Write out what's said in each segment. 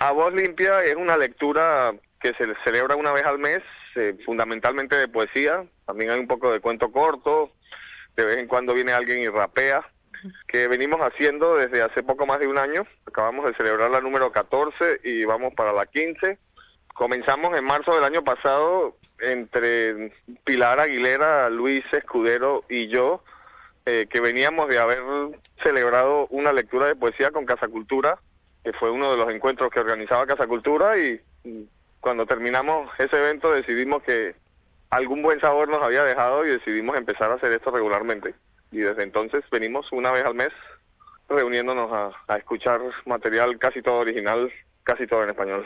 A Voz Limpia es una lectura que se celebra una vez al mes, fundamentalmente de poesía. También hay un poco de cuento corto, de vez en cuando viene alguien y rapea, que venimos haciendo desde hace poco más de un año. Acabamos de celebrar la número 14 y vamos para la 15. Comenzamos en marzo del año pasado entre Pilar Aguilera, Luis Escudero y yo, que veníamos de haber celebrado una lectura de poesía con Casa Cultura, que fue uno de los encuentros que organizaba Casa Cultura, y cuando terminamos ese evento decidimos que algún buen sabor nos había dejado y decidimos empezar a hacer esto regularmente. Y desde entonces venimos una vez al mes reuniéndonos a escuchar material casi todo original, casi todo en español.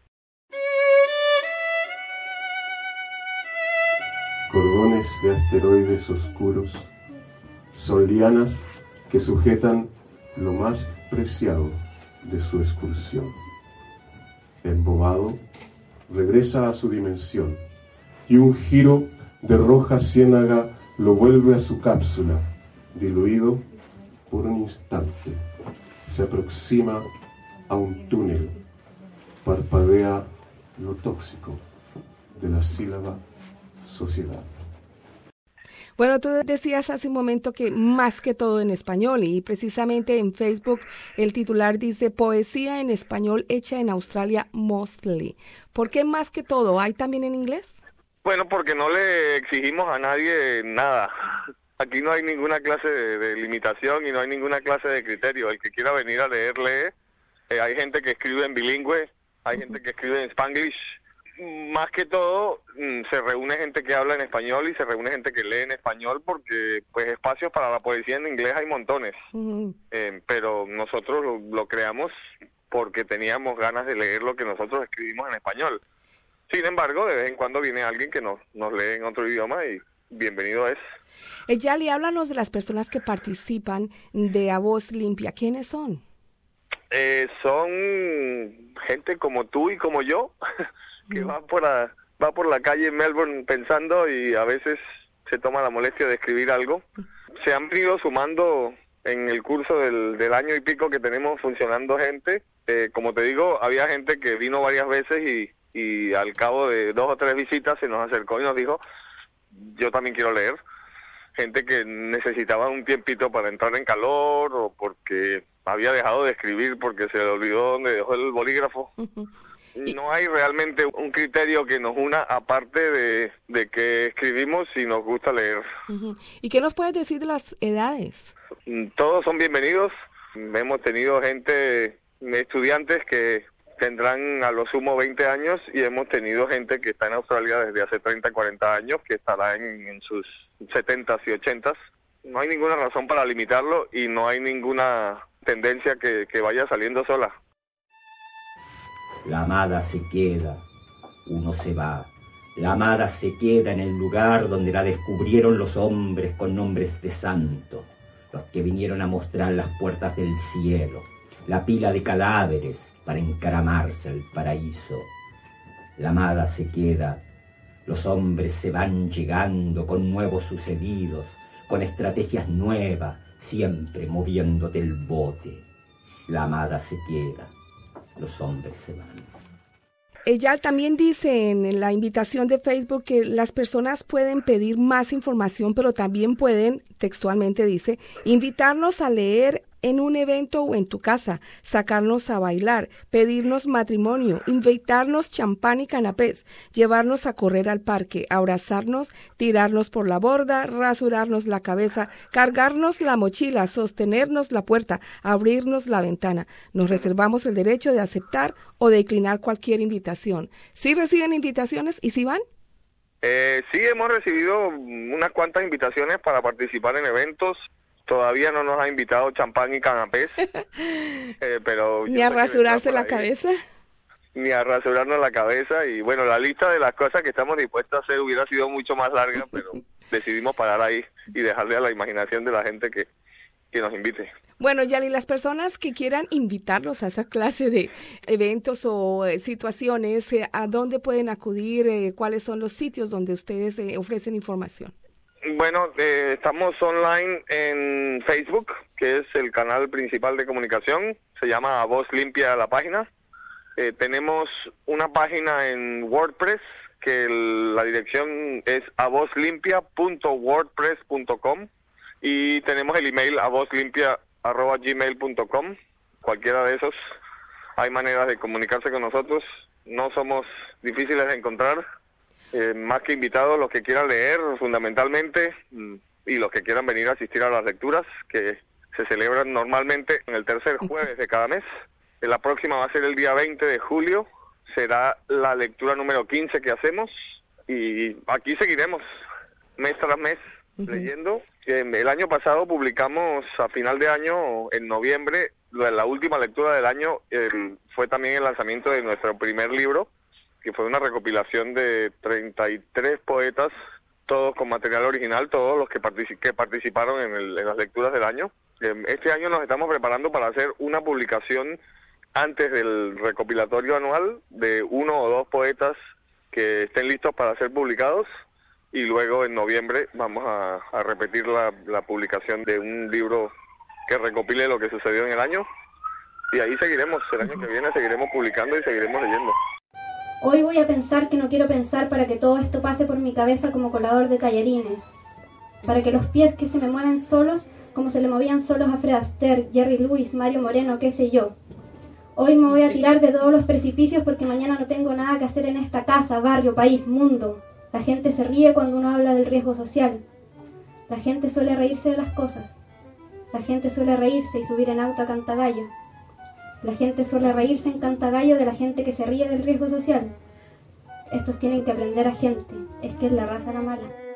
Cordones de asteroides oscuros son lianas que sujetan lo más preciado de su excursión. Embobado, regresa a su dimensión y un giro de roja ciénaga lo vuelve a su cápsula, diluido por un instante. Se aproxima a un túnel, parpadea lo tóxico de la sílaba sociedad. Bueno, tú decías hace un momento que más que todo en español, y precisamente en Facebook el titular dice poesía en español hecha en Australia mostly. ¿Por qué más que todo? ¿Hay también en inglés? Bueno, porque no le exigimos a nadie nada. Aquí no hay ninguna clase de limitación y no hay ninguna clase de criterio. El que quiera venir a leer, lee. Hay gente que escribe en bilingüe, hay gente que escribe en Spanglish. Más que todo, se reúne gente que habla en español y se reúne gente que lee en español, porque pues espacios para la poesía en inglés hay montones. Pero nosotros lo creamos porque teníamos ganas de leer lo que nosotros escribimos en español. Sin embargo, de vez en cuando viene alguien que nos lee en otro idioma y bienvenido es. Yali, háblanos de las personas que participan de A Voz Limpia. ¿Quiénes son? Son gente como tú y como yo, que va por la calle en Melbourne pensando y a veces se toma la molestia de escribir algo. Se han ido sumando en el curso del año y pico que tenemos funcionando gente. Como te digo, había gente que vino varias veces y al cabo de 2 o 3 visitas se nos acercó y nos dijo, yo también quiero leer. Gente que necesitaba un tiempito para entrar en calor o porque había dejado de escribir porque se le olvidó dónde dejó el bolígrafo. No hay realmente un criterio que nos una aparte de que escribimos y nos gusta leer. ¿Y qué nos puedes decir de las edades? Todos son bienvenidos. Hemos tenido estudiantes que tendrán a lo sumo 20 años y hemos tenido gente que está en Australia desde hace 30, 40 años, que estará en sus 70s y 80s. No hay ninguna razón para limitarlo y no hay ninguna tendencia que vaya saliendo sola. La amada se queda, uno se va. La amada se queda en el lugar donde la descubrieron los hombres con nombres de santo, los que vinieron a mostrar las puertas del cielo, la pila de cadáveres para encaramarse al paraíso. La amada se queda, los hombres se van llegando con nuevos sucedidos, con estrategias nuevas, siempre moviéndote el bote. La amada se queda, los hombres se van. Ella también dice en la invitación de Facebook que las personas pueden pedir más información, pero también pueden, textualmente dice, invitarnos a leer en un evento o en tu casa, sacarnos a bailar, pedirnos matrimonio, invitarnos champán y canapés, llevarnos a correr al parque, abrazarnos, tirarnos por la borda, rasurarnos la cabeza, cargarnos la mochila, sostenernos la puerta, abrirnos la ventana. Nos reservamos el derecho de aceptar o declinar cualquier invitación. ¿Sí reciben invitaciones y sí van? Sí, hemos recibido unas cuantas invitaciones para participar en eventos. Todavía no nos ha invitado champán y canapés, pero... ¿Ni a rasurarse la cabeza? Ni a rasurarnos la cabeza, y bueno, la lista de las cosas que estamos dispuestos a hacer hubiera sido mucho más larga, pero decidimos parar ahí y dejarle a la imaginación de la gente que nos invite. Bueno, Yali, las personas que quieran invitarlos a esa clase de eventos o situaciones, ¿a dónde pueden acudir? ¿Cuáles son los sitios donde ustedes ofrecen información? Bueno, estamos online en Facebook, que es el canal principal de comunicación. Se llama A Voz Limpia la página. Tenemos una página en WordPress que la dirección es avozlimpia.wordpress.com y tenemos el email avozlimpia@gmail.com. Cualquiera de esos, hay maneras de comunicarse con nosotros. No somos difíciles de encontrar. Más que invitados, los que quieran leer fundamentalmente y los que quieran venir a asistir a las lecturas que se celebran normalmente en el tercer jueves de cada mes. La próxima va a ser el día 20 de julio, será la lectura número 15 que hacemos y aquí seguiremos mes tras mes leyendo. El año pasado publicamos a final de año, en noviembre, la última lectura del año fue también el lanzamiento de nuestro primer libro, que fue una recopilación de 33 poetas, todos con material original, todos los que participaron en las lecturas del año. Este año nos estamos preparando para hacer una publicación antes del recopilatorio anual de 1 o 2 poetas que estén listos para ser publicados, y luego en noviembre vamos a repetir la publicación de un libro que recopile lo que sucedió en el año, y ahí seguiremos, el año que viene seguiremos publicando y seguiremos leyendo. Hoy voy a pensar que no quiero pensar para que todo esto pase por mi cabeza como colador de tallarines, para que los pies que se me mueven solos, como se le movían solos a Fred Astaire, Jerry Lewis, Mario Moreno, qué sé yo. Hoy me voy a tirar de todos los precipicios porque mañana no tengo nada que hacer en esta casa, barrio, país, mundo. La gente se ríe cuando uno habla del riesgo social. La gente suele reírse de las cosas. La gente suele reírse y subir en auto a Cantagallo. La gente suele reírse en Cantagallo de la gente que se ríe del riesgo social. Estos tienen que aprender a gente. Es que es la raza la mala.